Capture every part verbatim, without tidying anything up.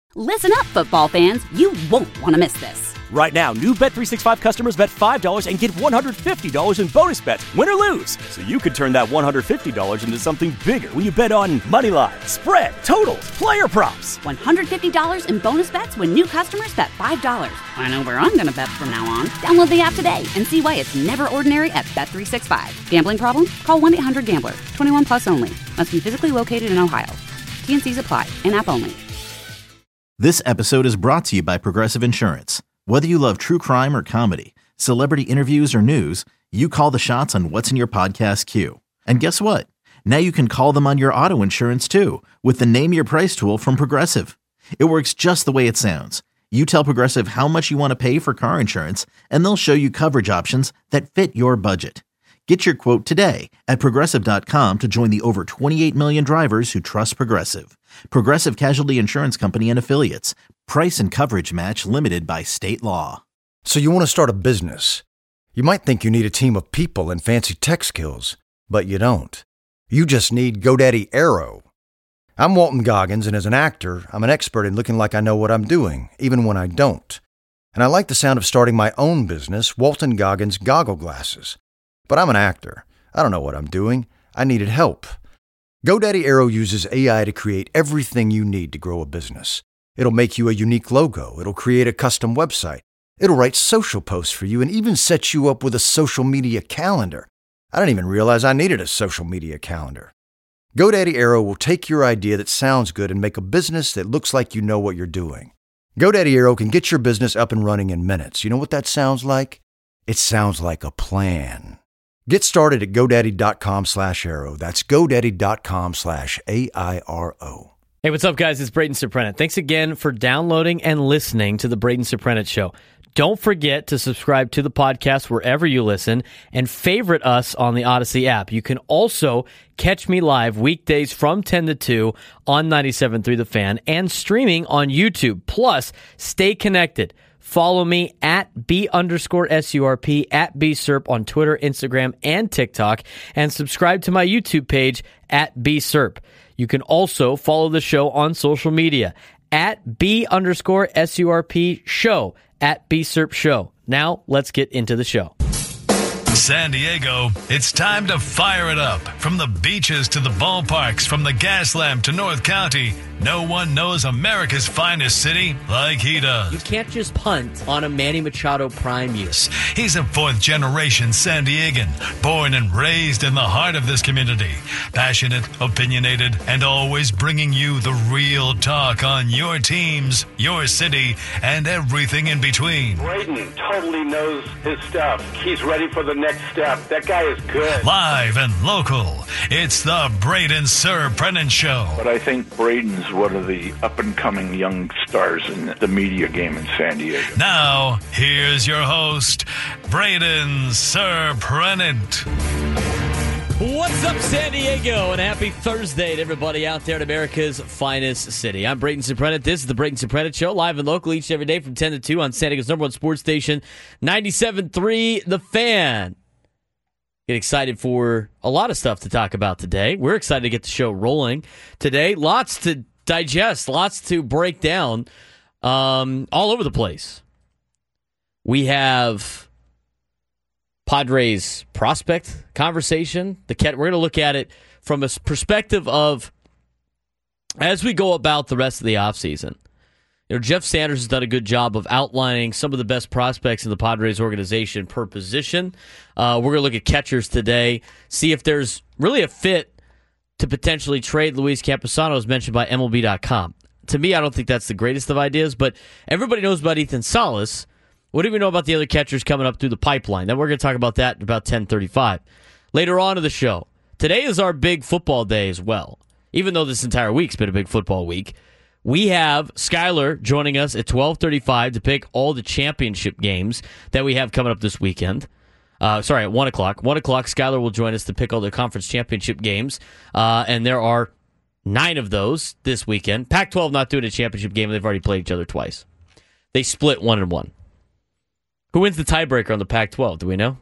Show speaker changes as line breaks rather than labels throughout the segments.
Listen up, football fans. You won't want to miss this.
Right now, new Bet three sixty-five customers bet five dollars and get one hundred fifty dollars in bonus bets, win or lose. So you could turn that one hundred fifty dollars into something bigger when you bet on money line, spread, totals, player props.
one hundred fifty dollars in bonus bets when new customers bet five dollars. I know where I'm going to bet from now on. Download the app today and see why it's never ordinary at Bet three sixty-five. Gambling problem? Call one eight hundred gambler. twenty-one plus only. Must be physically located in Ohio. T and C's apply. In-app only.
This episode is brought to you by Progressive Insurance. Whether you love true crime or comedy, celebrity interviews or news, you call the shots on what's in your podcast queue. And guess what? Now you can call them on your auto insurance too with the Name Your Price tool from Progressive. It works just the way it sounds. You tell Progressive how much you want to pay for car insurance, and they'll show you coverage options that fit your budget. Get your quote today at Progressive dot com to join the over twenty-eight million drivers who trust Progressive. Progressive Casualty Insurance Company and Affiliates. Price and coverage match limited by state law.
So you want to start a business. You might think you need a team of people and fancy tech skills, but you don't. You just need GoDaddy Aero. I'm Walton Goggins, and as an actor, I'm an expert in looking like I know what I'm doing, even when I don't. And I like the sound of starting my own business, Walton Goggins Goggle Glasses. But I'm an actor. I don't know what I'm doing. I needed help. GoDaddy Aero uses A I to create everything you need to grow a business. It'll make you a unique logo. It'll create a custom website. It'll write social posts for you and even set you up with a social media calendar. I didn't even realize I needed a social media calendar. GoDaddy Aero will take your idea that sounds good and make a business that looks like you know what you're doing. GoDaddy Aero can get your business up and running in minutes. You know what that sounds like? It sounds like a plan. Get started at GoDaddy.com slash Aero. That's GoDaddy.com slash A I R O.
Hey, what's up, guys? It's Braden Surprenant. Thanks again for downloading and listening to the Braden Surprenant Show. Don't forget to subscribe to the podcast wherever you listen and favorite us on the Odyssey app. You can also catch me live weekdays from ten to two on ninety-seven point three The Fan and streaming on YouTube. Plus, stay connected. Follow me at B underscore S-U-R-P, at B-Serp on Twitter, Instagram, and TikTok, and subscribe to my YouTube page at B-Serp. You can also follow the show on social media at B underscore S-U-R-P show, at B-Serp show. Now, let's get into the show.
San Diego, it's time to fire it up. From the beaches to the ballparks, from the Gaslamp to North County, no one knows America's finest city like he does.
You can't just punt on a Manny Machado prime year.
He's a fourth-generation San Diegan, born and raised in the heart of this community. Passionate, opinionated, and always bringing you the real talk on your teams, your city, and everything in between.
Braden totally knows his stuff. He's ready for the next step. That guy is good.
Live and local, it's the Braden Surprenant Show.
But I think Braden's one of the up-and-coming young stars in the media game in San Diego.
Now, here's your host, Braden Surprenant.
What's up, San Diego, and happy Thursday to everybody out there in America's finest city. I'm Braden Surprenant. This is the Braden Surprenant Show, live and local each and every day from ten to two on San Diego's number one sports station, ninety-seven point three The Fan. Get excited for a lot of stuff to talk about today. We're excited to get the show rolling today. Lots to digest, lots to break down, um, all over the place. We have Padres prospect conversation. The We're going to look at it from a perspective of, as we go about the rest of the offseason, you know, Jeff Sanders has done a good job of outlining some of the best prospects in the Padres organization per position. Uh, we're going to look at catchers today, see if there's really a fit to potentially trade Luis Campusano, as mentioned by M L B dot com. To me, I don't think that's the greatest of ideas, but everybody knows about Ethan Salas. What do we know about the other catchers coming up through the pipeline? Then we're going to talk about that at about ten thirty-five. Later on in the show, today is our big football day as well. Even though this entire week's been a big football week, we have Skyler joining us at twelve thirty-five to pick all the championship games that we have coming up this weekend. Uh, sorry, at one o'clock. one o'clock, Skyler will join us to pick all the conference championship games, uh, and there are nine of those this weekend. Pac twelve not doing a championship game, and they've already played each other twice. They split one and one. Who wins the tiebreaker on the Pac twelve? Do we know?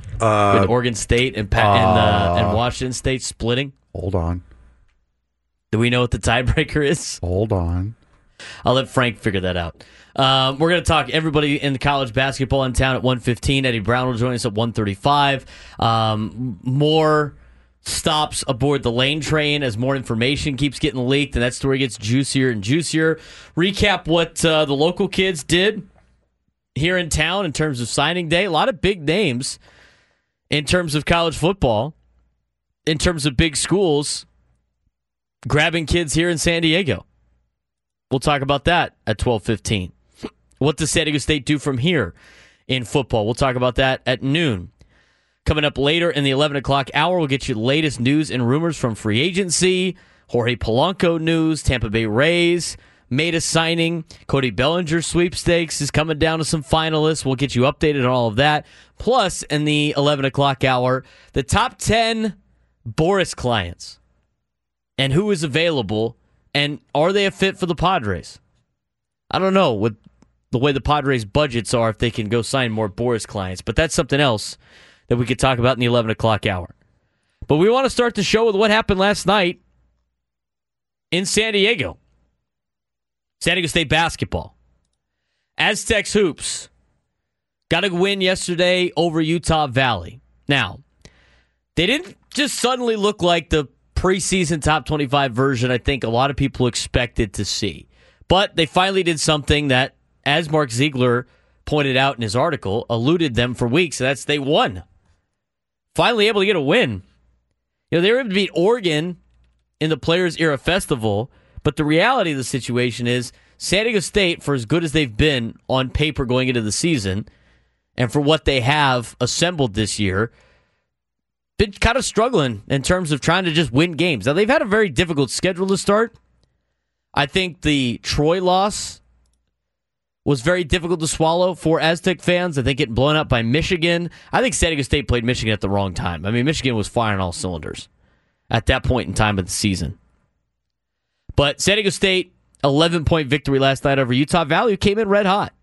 Uh,
With Oregon State and, pa- uh, and, uh, and Washington State splitting?
Hold on.
Do we know what the tiebreaker is?
Hold on.
I'll let Frank figure that out. Um, we're going to talk everybody in the college basketball in town at one fifteen. Eddie Brown will join us at one thirty-five. Um, more stops aboard the Lane train as more information keeps getting leaked, and that story gets juicier and juicier. Recap what uh, the local kids did here in town in terms of signing day. A lot of big names in terms of college football, in terms of big schools, grabbing kids here in San Diego. We'll talk about that at twelve fifteen. What does San Diego State do from here in football? We'll talk about that at noon. Coming up later in the eleven o'clock hour, we'll get you the latest news and rumors from free agency, Jorge Polanco news, Tampa Bay Rays made a signing, Cody Bellinger sweepstakes is coming down to some finalists. We'll get you updated on all of that. Plus, in the eleven o'clock hour, the top ten Boris clients and who is available, and are they a fit for the Padres? I don't know with the way the Padres' budgets are if they can go sign more Boris clients, but that's something else that we could talk about in the eleven o'clock hour. But we want to start the show with what happened last night in San Diego. San Diego State basketball. Aztecs hoops got a win yesterday over Utah Valley. Now, they didn't just suddenly look like the preseason top twenty-five version I think a lot of people expected to see. But they finally did something that, as Mark Ziegler pointed out in his article, eluded them for weeks, and that's they won. Finally able to get a win. You know, they were able to beat Oregon in the Players Era Festival, but the reality of the situation is San Diego State, for as good as they've been on paper going into the season, and for what they have assembled this year, been kind of struggling in terms of trying to just win games. Now, they've had a very difficult schedule to start. I think the Troy loss was very difficult to swallow for Aztec fans. I think getting blown up by Michigan. I think San Diego State played Michigan at the wrong time. I mean, Michigan was firing all cylinders at that point in time of the season. But San Diego State, eleven-point victory last night over Utah Valley, who came in red hot.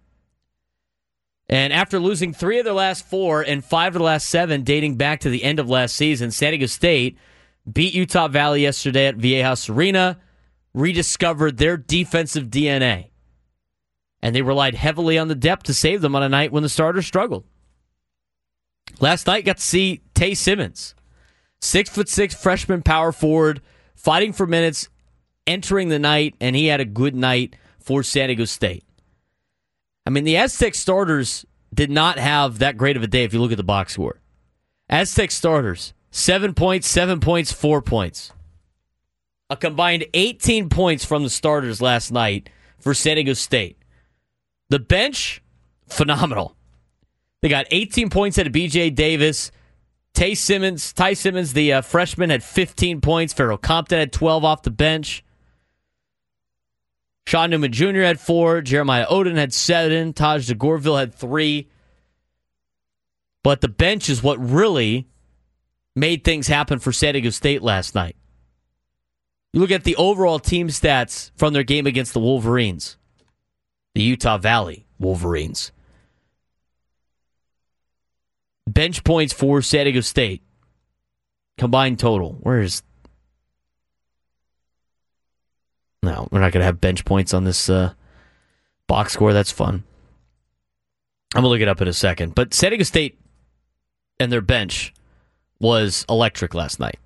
And after losing three of their last four and five of the last seven dating back to the end of last season, San Diego State beat Utah Valley yesterday at Viejas Arena, rediscovered their defensive D N A. And they relied heavily on the depth to save them on a night when the starters struggled. Last night, got to see Tay Simmons, six foot six freshman power forward, fighting for minutes, entering the night, and he had a good night for San Diego State. I mean, the Aztec starters did not have that great of a day if you look at the box score. Aztec starters, seven points, seven points, four points. A combined eighteen points from the starters last night for San Diego State. The bench, phenomenal. They got eighteen points out of B J Davis. Tay Simmons, Ty Simmons, the uh, freshman, had fifteen points. Farrell Compton had twelve off the bench. Sean Newman Junior had four. Jeremiah Odin had seven. Taj DeGorville had three. But the bench is what really made things happen for San Diego State last night. You look at the overall team stats from their game against the Wolverines. The Utah Valley Wolverines. Bench points for San Diego State. Combined total. Where is... No, we're not going to have bench points on this uh, box score. That's fun. I'm going to look it up in a second. But San Diego State and their bench was electric last night.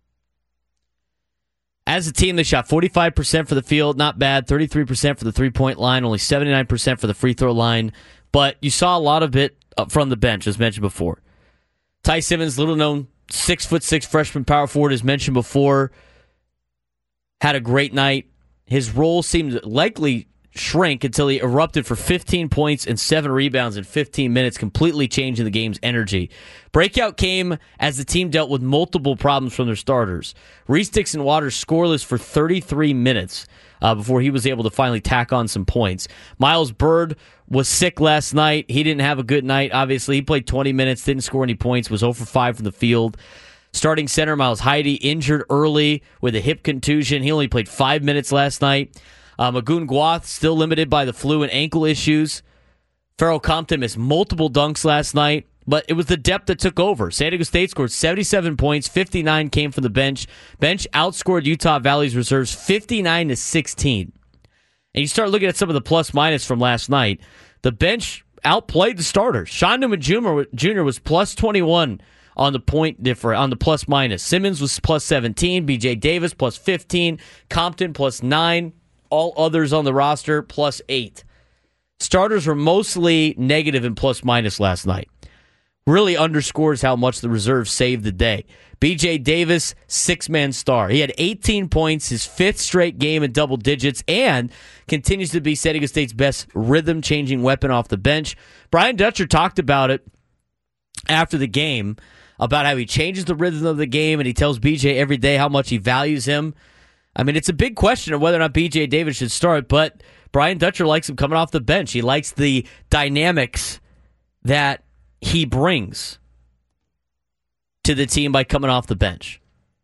As a team, they shot forty-five percent for the field. Not bad. thirty-three percent for the three-point line. Only seventy-nine percent for the free throw line. But you saw a lot of it from the bench, as mentioned before. Ty Simmons, little-known six foot six freshman power forward, as mentioned before, had a great night. His role seemed to likely shrink until he erupted for fifteen points and seven rebounds in fifteen minutes, completely changing the game's energy. Breakout came as the team dealt with multiple problems from their starters. Reese Dixon Waters scoreless for thirty-three minutes uh, before he was able to finally tack on some points. Miles Bird was sick last night. He didn't have a good night, obviously. He played twenty minutes, didn't score any points, was zero for five from the field. Starting center Miles Heide injured early with a hip contusion. He only played five minutes last night. Uh, Magoon Guath still limited by the flu and ankle issues. Farrell Compton missed multiple dunks last night, But it was the depth that took over. San Diego State scored seventy-seven points, fifty-nine came from the bench. Bench outscored Utah Valley's reserves fifty-nine to sixteen. And you start looking at some of the plus-minus from last night. The bench outplayed the starters. Sean Newman Junior was plus twenty-one on the point differ on the plus-minus. Simmons was plus seventeen. B J Davis plus fifteen. Compton plus nine. All others on the roster plus eight. Starters were mostly negative in plus-minus last night. Really underscores how much the reserves saved the day. B J Davis, six-man star. He had eighteen points, his fifth straight game in double digits, and continues to be San Diego State's best rhythm-changing weapon off the bench. Brian Dutcher talked about it after the game, about how he changes the rhythm of the game, and he tells B J every day how much he values him. I mean, it's a big question of whether or not B J Davis should start, but Brian Dutcher likes him coming off the bench. He likes the dynamics that he brings to the team by coming off the bench.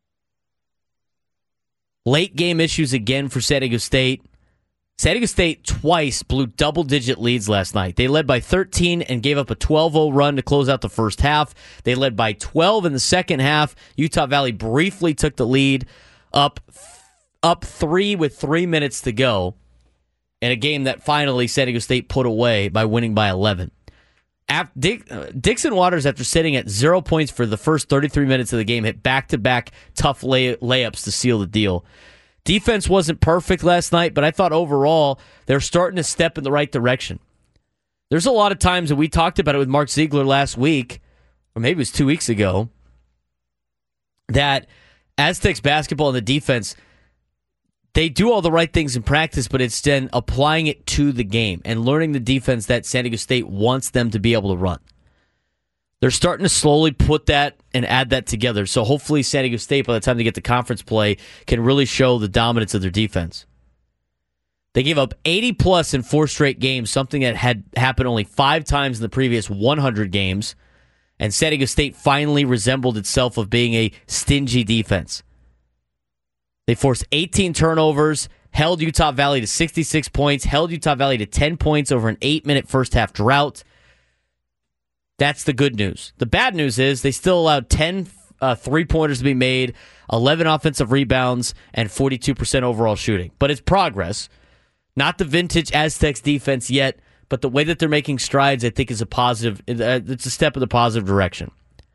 Late game issues again for San Diego State. San Diego State twice blew double-digit leads last night. They led by thirteen and gave up a twelve oh run to close out the first half. They led by twelve in the second half. Utah Valley briefly took the lead, up, up three with three minutes to go, in a game that finally San Diego State put away by winning by eleven. After Dick, uh, Dixon Waters, after sitting at zero points for the first thirty-three minutes of the game, hit back-to-back tough lay- layups to seal the deal. Defense wasn't perfect last night, but I thought overall they're starting to step in the right direction. There's a lot of times, and we talked about it with Mark Ziegler last week, or maybe it was two weeks ago, that Aztecs basketball and the defense, they do all the right things in practice, but it's then applying it to the game and learning the defense that San Diego State wants them to be able to run. They're starting to slowly put that and add that together. So hopefully San Diego State, by the time they get to conference play, can really show the dominance of their defense. They gave up eighty plus in four straight games, something that had happened only five times in the previous one hundred games. And San Diego State finally resembled itself of being a stingy defense. They forced eighteen turnovers, held Utah Valley to sixty-six points, held Utah Valley to ten points over an eight-minute first-half drought. That's the good news. The bad news is they still allowed ten uh, three-pointers to be made, eleven offensive rebounds, and forty-two percent overall shooting. But it's progress. Not the vintage Aztecs defense yet, but the way that they're making strides, I think, is a positive. It's a step in the positive direction.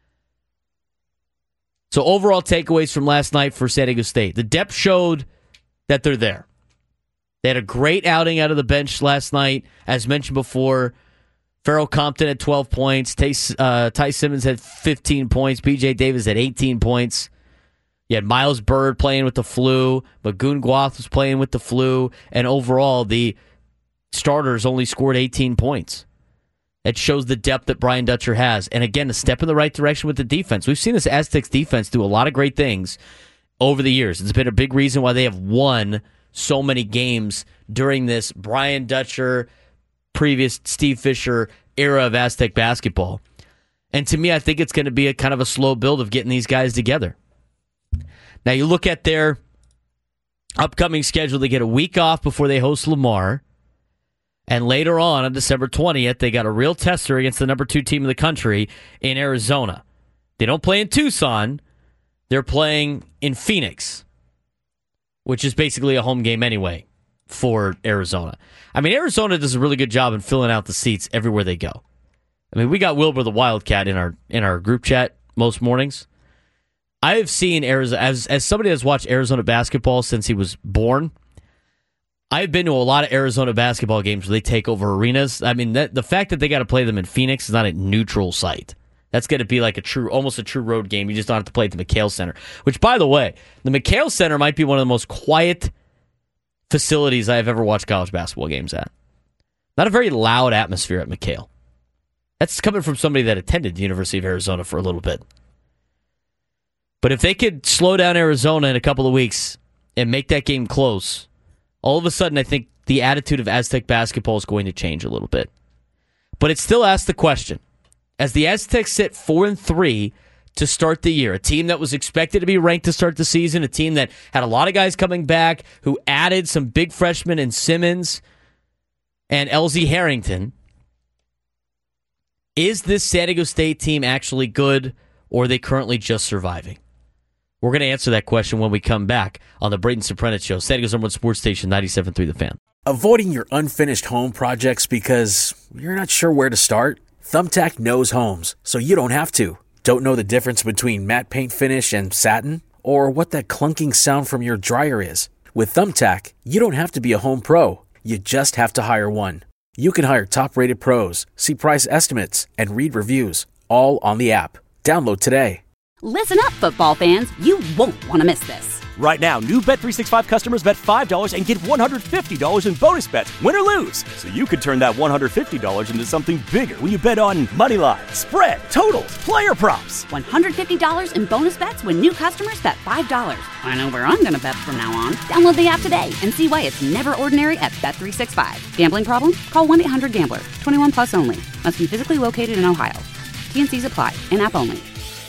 So overall takeaways from last night for San Diego State. The depth showed that they're there. They had a great outing out of the bench last night. As mentioned before, Farrell Compton had twelve points. Ty, uh, Ty Simmons had fifteen points. B J Davis had eighteen points. You had Miles Bird playing with the flu. Magoon Guath was playing with the flu. And overall, the starters only scored eighteen points. It shows the depth that Brian Dutcher has. And again, a step in the right direction with the defense. We've seen this Aztecs defense do a lot of great things over the years. It's been a big reason why they have won so many games during this Brian Dutcher, previous Steve Fisher era of Aztec basketball. And to me, I think it's going to be a kind of a slow build of getting these guys together. Now, you look at their upcoming schedule. They get a week off before they host Lamar. And later on, on December twentieth, they got a real tester against the number two team in the country in Arizona. They don't play in Tucson. They're playing in Phoenix, which is basically a home game anyway for Arizona. I mean, Arizona does a really good job in filling out the seats everywhere they go. I mean, we got Wilbur the Wildcat in our in our group chat most mornings. I have seen Arizona, as, as somebody that's watched Arizona basketball since he was born, I've been to a lot of Arizona basketball games where they take over arenas. I mean, that, the fact that they got to play them in Phoenix is not a neutral site. That's going to be like a true, almost a true road game. You just don't have to play at the McHale Center. Which, by the way, the McHale Center might be one of the most quiet facilities I have ever watched college basketball games at. Not a very loud atmosphere at McHale. That's coming from somebody that attended the University of Arizona for a little bit. But if they could slow down Arizona in a couple of weeks and make that game close, all of a sudden, I think the attitude of Aztec basketball is going to change a little bit. But it still asks the question, as the Aztecs sit four and three to start the year, a team that was expected to be ranked to start the season, a team that had a lot of guys coming back, who added some big freshmen in Simmons and L Z Harrington, Is this San Diego State team actually good, or are they currently just surviving? We're going to answer that question when we come back on the Braden Soprano Show, San Diego's number one sports station, ninety-seven point three The Fan.
Avoiding your unfinished home projects because you're not sure where to start? Thumbtack knows homes, so you don't have to. Don't know the difference between matte paint finish and satin? Or what that clunking sound from your dryer is? With Thumbtack, you don't have to be a home pro. You just have to hire one. You can hire top-rated pros, see price estimates, and read reviews, all on the app. Download today.
Listen up, football fans. You won't want to miss this.
Right now, new Bet three sixty-five customers bet five dollars and get one hundred fifty dollars in bonus bets, win or lose. So you could turn that one hundred fifty dollars into something bigger when you bet on money line, spread, totals, player props.
one hundred fifty dollars in bonus bets when new customers bet five dollars. I know where I'm going to bet from now on. Download the app today and see why it's never ordinary at Bet three sixty-five. Gambling problem? Call one eight hundred gambler. twenty-one plus only. Must be physically located in Ohio. T and C's apply. In-app only.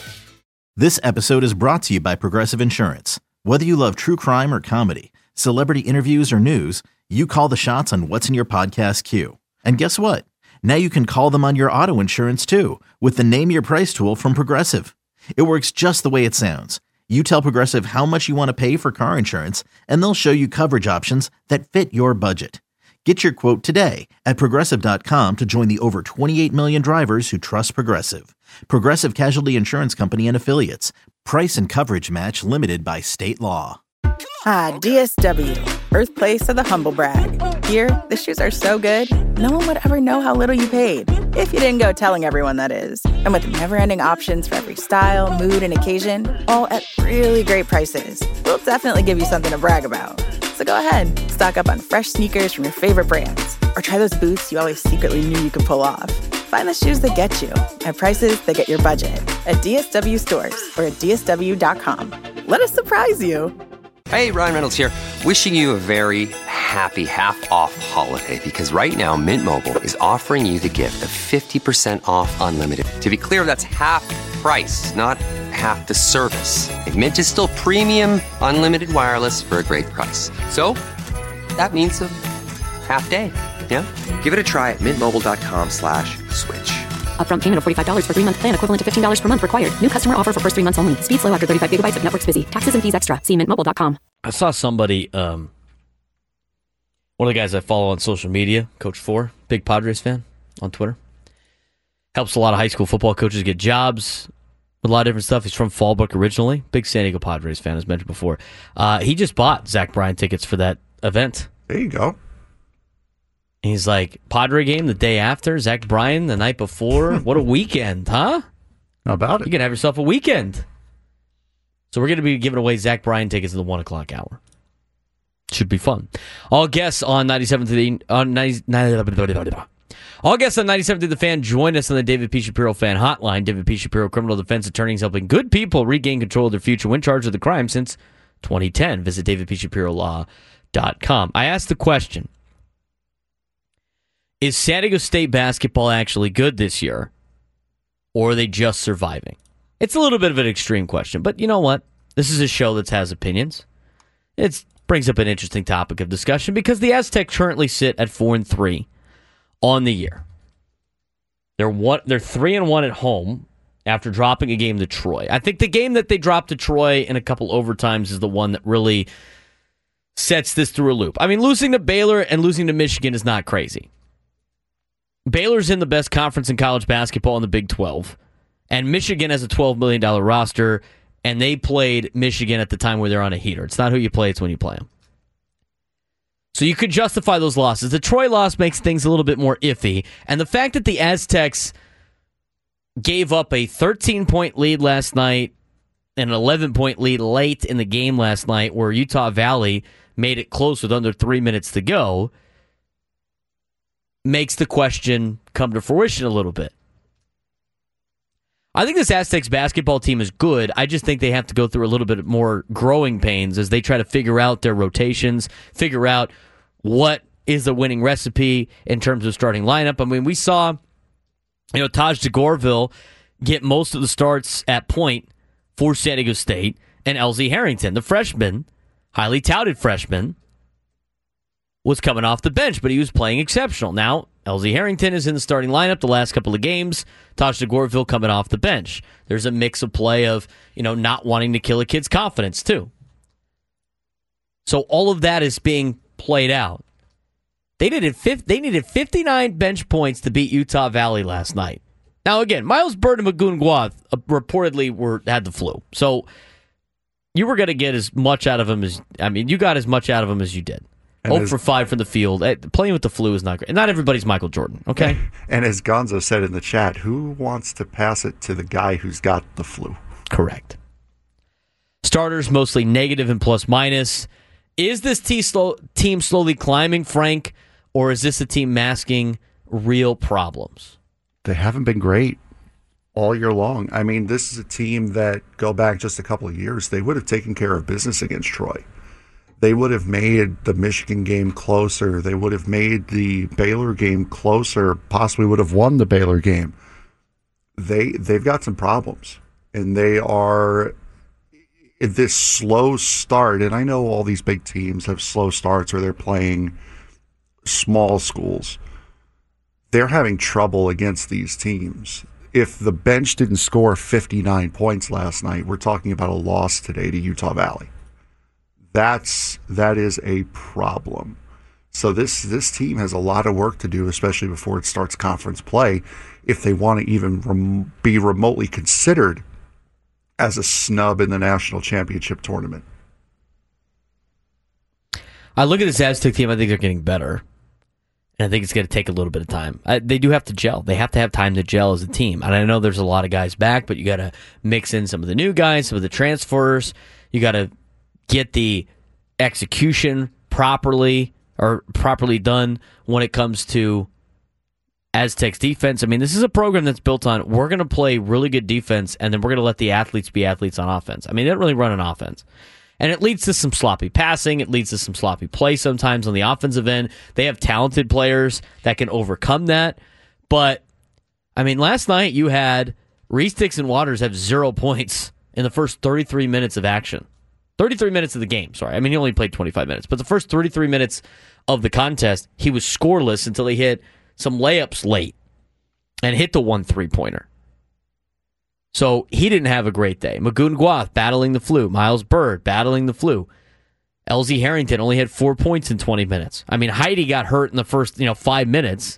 This episode is brought to you by Progressive Insurance. Whether you love true crime or comedy, celebrity interviews or news, you call the shots on what's in your podcast queue. And guess what? Now you can call them on your auto insurance too with the Name Your Price tool from Progressive. It works just the way it sounds. You tell Progressive how much you want to pay for car insurance, and they'll show you coverage options that fit your budget. Get your quote today at Progressive dot com to join the over twenty-eight million drivers who trust Progressive. Progressive Casualty Insurance Company and Affiliates. Price and coverage match limited by state law.
Ah, D S W, birthplace of the humble brag. Here, the shoes are so good, no one would ever know how little you paid. If you didn't go telling everyone, that is. And with never-ending options for every style, mood, and occasion, all at really great prices, we'll definitely give you something to brag about. So go ahead, stock up on fresh sneakers from your favorite brands, or try those boots you always secretly knew you could pull off. Find the shoes that get you at prices that get your budget at D S W stores or at D S W dot com. Let us surprise you.
Hey, Ryan Reynolds here, wishing you a very happy half-off holiday, because right now Mint Mobile is offering you the gift of fifty percent off unlimited. To be clear, that's half price, not half the service. And Mint is still premium unlimited wireless for a great price. So that means a half day. Yeah? Give it a try at mintmobile.com slash switch.
Upfront payment of forty-five dollars for three-month plan equivalent to fifteen dollars per month required. New customer offer for first three months only. Speed slow after thirty-five gigabytes if network's busy. Taxes and fees extra. See mint mobile dot com.
I saw somebody, um, one of the guys I follow on social media, Coach Four, big Padres fan on Twitter. Helps a lot of high school football coaches get jobs with a lot of different stuff. He's from Fallbrook originally. Big San Diego Padres fan, as mentioned before. Uh, he just bought Zach Bryan tickets for that event.
There you go.
He's like, Padre game the day after, Zach Bryan the night before. What a weekend, huh?
How about it?
You can have yourself a weekend. So we're going to be giving away Zach Bryan tickets in the one o'clock hour. Should be fun. All guests on ninety-seven to the on ninety, all guests on ninety-seven to the Fan join us on the David P. Shapiro Fan Hotline. David P. Shapiro, criminal defense attorneys helping good people regain control of their future when charged with a crime since twenty ten. Visit david p shapiro law dot com. I asked the question, is San Diego State basketball actually good this year, or are they just surviving? It's a little bit of an extreme question, but you know what? This is a show that has opinions. It brings up an interesting topic of discussion because the Aztecs currently sit at four and three on the year. They're one. They're three and one at home after dropping a game to Troy. I think the game that they dropped to Troy in a couple overtimes is the one that really sets this through a loop. I mean, losing to Baylor and losing to Michigan is not crazy. Baylor's in the best conference in college basketball in the Big twelve, and Michigan has a twelve million dollars roster, and they played Michigan at the time where they're on a heater. It's not who you play, it's when you play them. So you could justify those losses. The Troy loss makes things a little bit more iffy, and the fact that the Aztecs gave up a thirteen-point lead last night and an eleven-point lead late in the game last night where Utah Valley made it close with under three minutes to go makes the question come to fruition a little bit. I think this Aztecs basketball team is good. I just think they have to go through a little bit more growing pains as they try to figure out their rotations, figure out what is the winning recipe in terms of starting lineup. I mean, we saw, you know, Taj DeGorville get most of the starts at point for San Diego State, and L Z Harrington, the freshman, highly touted freshman, was coming off the bench, but he was playing exceptional. Now, L Z Harrington is in the starting lineup the last couple of games. Taj DeGorville coming off the bench. There's a mix of play of, you know, not wanting to kill a kid's confidence, too. So all of that is being played out. They needed they needed fifty-nine bench points to beat Utah Valley last night. Now, again, Miles Bird and Magoon Guath uh, reportedly were had the flu. So you were going to get as much out of them as, I mean, you got as much out of them as you did. zero for five from the field. Playing with the flu is not great. Not everybody's Michael Jordan, okay?
And as Gonzo said in the chat, who wants to pass it to the guy who's got the flu?
Correct. Starters mostly negative and plus minus. Is this team, slow, team slowly climbing, Frank, or is this a team masking real problems?
They haven't been great all year long. I mean, this is a team that, go back just a couple of years, they would have taken care of business against Troy. They would have made the Michigan game closer. They would have made the Baylor game closer, possibly would have won the Baylor game. They, they've got some problems, and they are this slow start. And I know all these big teams have slow starts or they're playing small schools. They're having trouble against these teams. If the bench didn't score fifty-nine points last night, we're talking about a loss today to Utah Valley. That's that is a problem. So this this team has a lot of work to do, especially before it starts conference play, if they want to even rem- be remotely considered as a snub in the national championship tournament.
I look at this Aztec team, I think they're getting better. And I think it's going to take a little bit of time. I, they do have to gel. They have to have time to gel as a team. And I know there's a lot of guys back, but you got to mix in some of the new guys, some of the transfers. You got to get the execution properly or properly done when it comes to Aztecs defense. I mean, this is a program that's built on, we're going to play really good defense, and then we're going to let the athletes be athletes on offense. I mean, they don't really run an offense. And it leads to some sloppy passing. It leads to some sloppy play sometimes on the offensive end. They have talented players that can overcome that. But, I mean, last night you had Reese Dixon Waters have zero points in the first thirty-three minutes of action. thirty-three minutes of the game, sorry. I mean, he only played twenty-five minutes. But the first thirty-three minutes of the contest, he was scoreless until he hit some layups late and hit the one three-pointer. So he didn't have a great day. Magoon Guath battling the flu. Miles Bird battling the flu. L Z Harrington only had four points in twenty minutes. I mean, Heidi got hurt in the first, you know, five minutes.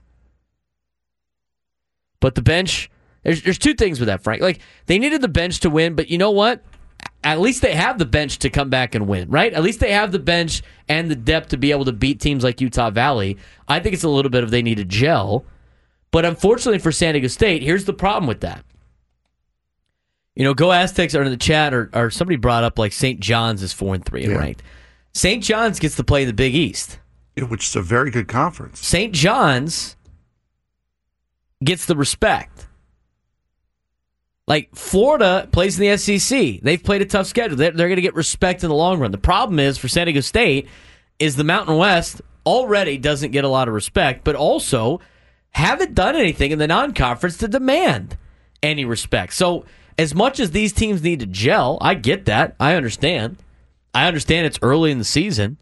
But the bench, there's, there's two things with that, Frank. Like, they needed the bench to win, but you know what? At least they have the bench to come back and win, right? At least they have the bench and the depth to be able to beat teams like Utah Valley. I think it's a little bit of they need to gel. But unfortunately for San Diego State, here's the problem with that. You know, Go Aztecs are in the chat, or, or somebody brought up like Saint John's is four and three and
yeah.
ranked. Saint John's gets to play the Big East,
yeah, which is a very good conference.
Saint John's gets the respect. Like, Florida plays in the S E C. They've played a tough schedule. They're, they're going to get respect in the long run. The problem is for San Diego State is the Mountain West already doesn't get a lot of respect, but also haven't done anything in the non-conference to demand any respect. So as much as these teams need to gel, I get that. I understand. I understand it's early in the season.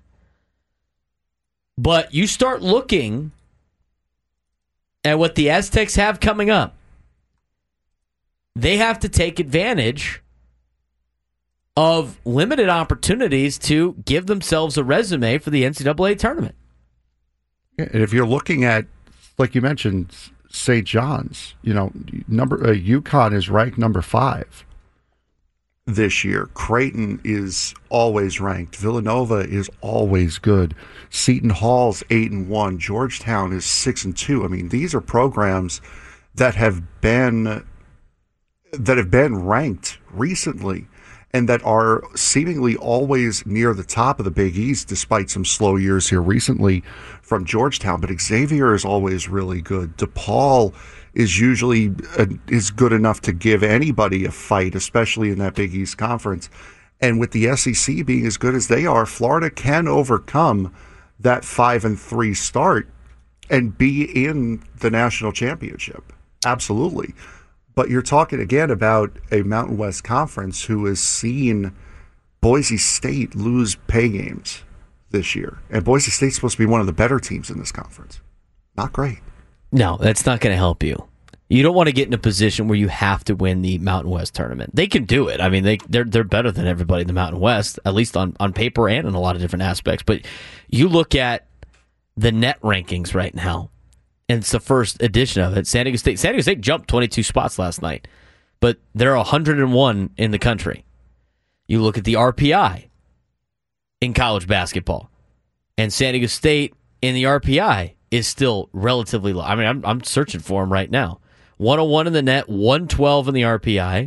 But you start looking at what the Aztecs have coming up. They have to take advantage of limited opportunities to give themselves a resume for the N C double A tournament.
Yeah, and if you're looking at, like you mentioned, Saint John's, you know, number uh, UConn is ranked number five this year. Creighton is always ranked. Villanova is always good. Seton Hall's eight and one. Georgetown is six and two. I mean, these are programs that have been that have been ranked recently and that are seemingly always near the top of the Big East, despite some slow years here recently from Georgetown. But Xavier is always really good. DePaul is usually uh, is good enough to give anybody a fight, especially in that Big East Conference. And with the S E C being as good as they are, Florida can overcome that five and three start and be in the national championship. Absolutely. But you're talking again about a Mountain West Conference who has seen Boise State lose pay games this year. And Boise State's supposed to be one of the better teams in this conference. Not great.
No, that's not going to help you. You don't want to get in a position where you have to win the Mountain West tournament. They can do it. I mean, they they're they're better than everybody in the Mountain West, at least on, on paper and in a lot of different aspects. But you look at the net rankings right now, and it's the first edition of it. San Diego State San Diego State jumped twenty-two spots last night, but they're one hundred one in the country. You look at the R P I in college basketball, and San Diego State in the R P I is still relatively low. I mean, I'm I'm searching for them right now. one oh one in the net, one twelve in the R P I.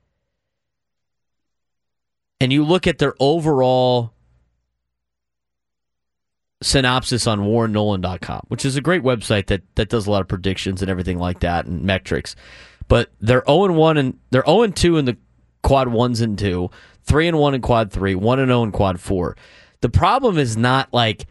And you look at their overall synopsis on Warren Nolan dot com, which is a great website that, that does a lot of predictions and everything like that and metrics. But they're oh and one and they're oh and two in the quad ones and two, three and one in quad three, one and oh in quad four. The problem is not like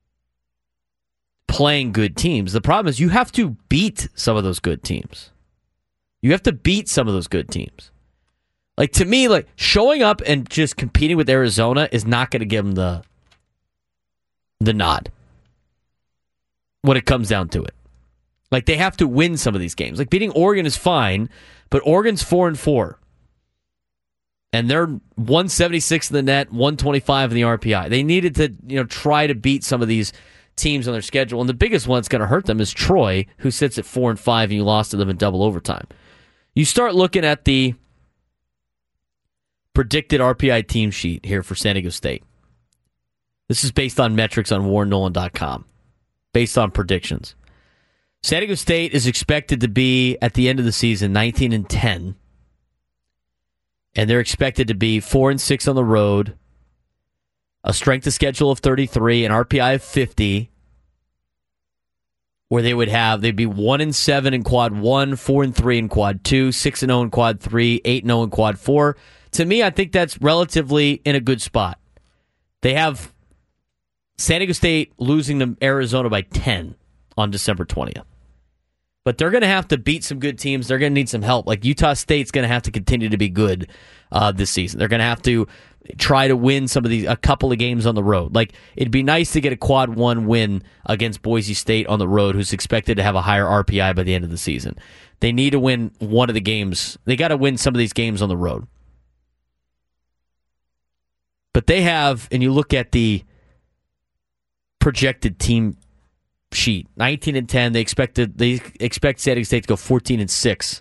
playing good teams. The problem is you have to beat some of those good teams. You have to beat some of those good teams. Like, to me, like showing up and just competing with Arizona is not going to give them the the nod when it comes down to it. Like, they have to win some of these games. Like, beating Oregon is fine, but Oregon's four and four. And they're one seventy-six in the net, one twenty-five in the R P I. They needed to, you know, try to beat some of these teams on their schedule, and the biggest one that's going to hurt them is Troy, who sits at four and five, and you lost to them in double overtime. You start looking at the predicted R P I team sheet here for San Diego State. This is based on metrics on Warren Nolan dot com, based on predictions. San Diego State is expected to be at the end of the season nineteen and ten, and they're expected to be four and six on the road, a strength of schedule of thirty-three, an R P I of fifty, where they would have, they'd be one and seven in quad one, four and three in quad two, six and oh in quad three, eight and oh in quad four. To me, I think that's relatively in a good spot. They have San Diego State losing to Arizona by ten on December twentieth. But they're going to have to beat some good teams. They're going to need some help. Like, Utah State's going to have to continue to be good uh, this season. They're going to have to try to win some of these, a couple of games on the road. Like, it'd be nice to get a quad one win against Boise State on the road, who's expected to have a higher R P I by the end of the season. They need to win one of the games. They got to win some of these games on the road. But they have, and you look at the projected team sheet, nineteen and ten. They expected they expect San Diego State to go fourteen and six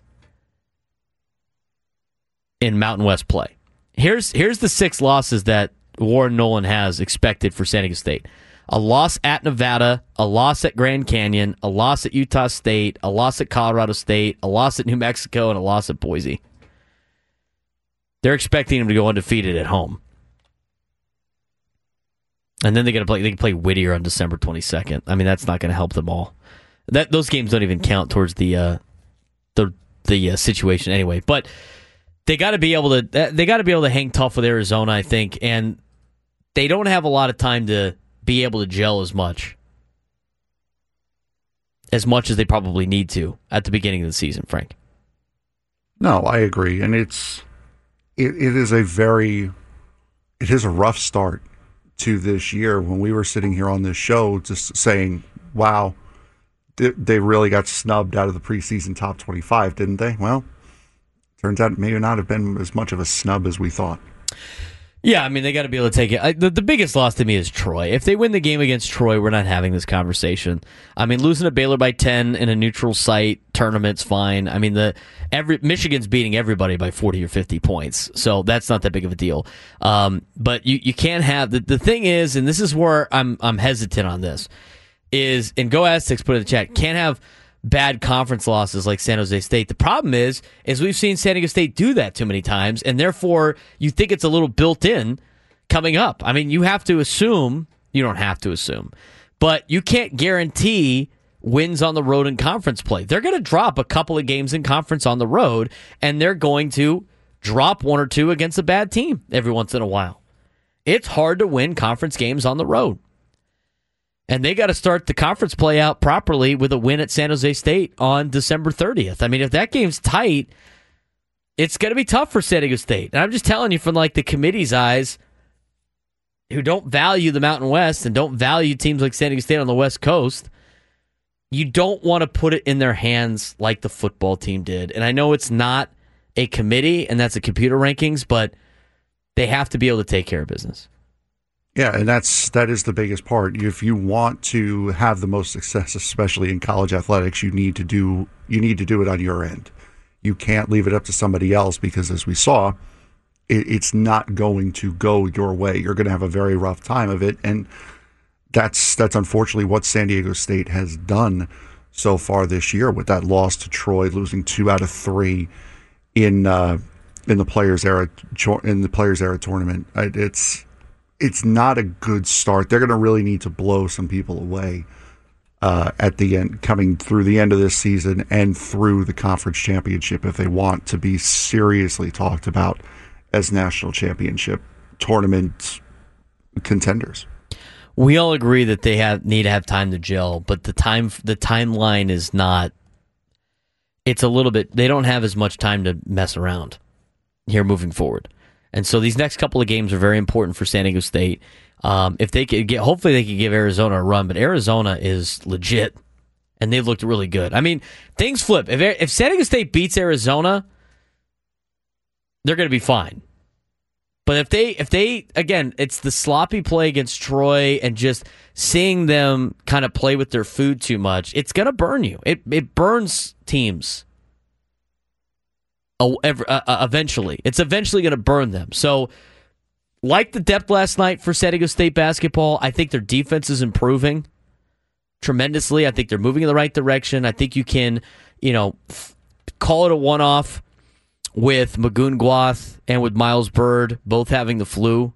in Mountain West play. Here's here's the six losses that Warren Nolan has expected for San Diego State. A loss at Nevada, a loss at Grand Canyon, a loss at Utah State, a loss at Colorado State, a loss at New Mexico, and a loss at Boise. They're expecting them to go undefeated at home. And then they got to play. They can play Whittier on December twenty-second. I mean, that's not going to help them all. That those games don't even count towards the uh, the the uh, situation anyway. But they got to be able to. They got to be able to hang tough with Arizona, I think, and they don't have a lot of time to be able to gel as much as much as they probably need to at the beginning of the season. Frank.
No, I agree, and it's it, it is a very it is a rough start to this year. When we were sitting here on this show just saying, wow, they really got snubbed out of the preseason top twenty-five, didn't they? Well, turns out it may not have been as much of a snub as we thought.
Yeah, I mean, they got to be able to take it. I, the, the biggest loss to me is Troy. If they win the game against Troy, we're not having this conversation. I mean, losing to Baylor by ten in a neutral site tournament's fine. I mean, the every Michigan's beating everybody by forty or fifty points, so that's not that big of a deal. Um, but you, you can't have the the thing is, and this is where I'm I'm hesitant on this, is and Go Aztecs put in the chat, can't have bad conference losses like San Jose State. The problem is, is we've seen San Diego State do that too many times, and therefore you think it's a little built in coming up. I mean, you have to assume, you don't have to assume, but you can't guarantee wins on the road in conference play. They're going to drop a couple of games in conference on the road, and they're going to drop one or two against a bad team every once in a while. It's hard to win conference games on the road. And they got to start the conference play out properly with a win at San Jose State on December thirtieth. I mean, if that game's tight, it's going to be tough for San Diego State. And I'm just telling you from like the committee's eyes, who don't value the Mountain West and don't value teams like San Diego State on the West Coast, you don't want to put it in their hands like the football team did. And I know it's not a committee, and that's a computer rankings, but they have to be able to take care of business.
Yeah, and that's that is the biggest part. If you want to have the most success, especially in college athletics, you need to do you need to do it on your end. You can't leave it up to somebody else because, as we saw, it, it's not going to go your way. You're going to have a very rough time of it, and that's that's unfortunately what San Diego State has done so far this year with that loss to Troy, losing two out of three in uh, in the Players Era in the Players Era tournament. It's It's not a good start. They're going to really need to blow some people away uh, at the end, coming through the end of this season and through the conference championship if they want to be seriously talked about as national championship tournament contenders.
We all agree that they have need to have time to gel, but the time the timeline is not. It's a little bit. They don't have as much time to mess around here moving forward. And so these next couple of games are very important for San Diego State. Um, if they could get, hopefully they can give Arizona a run, but Arizona is legit, and they've looked really good. I mean, things flip. If if San Diego State beats Arizona, they're going to be fine. But if they, if they again, it's the sloppy play against Troy and just seeing them kind of play with their food too much. It's going to burn you. It it burns teams. Oh, ever, uh, uh, eventually. It's eventually going to burn them. So, like the depth last night for San Diego State basketball, I think their defense is improving tremendously. I think they're moving in the right direction. I think you can, you know, f- call it a one-off with Magoon Guath and with Miles Bird both having the flu.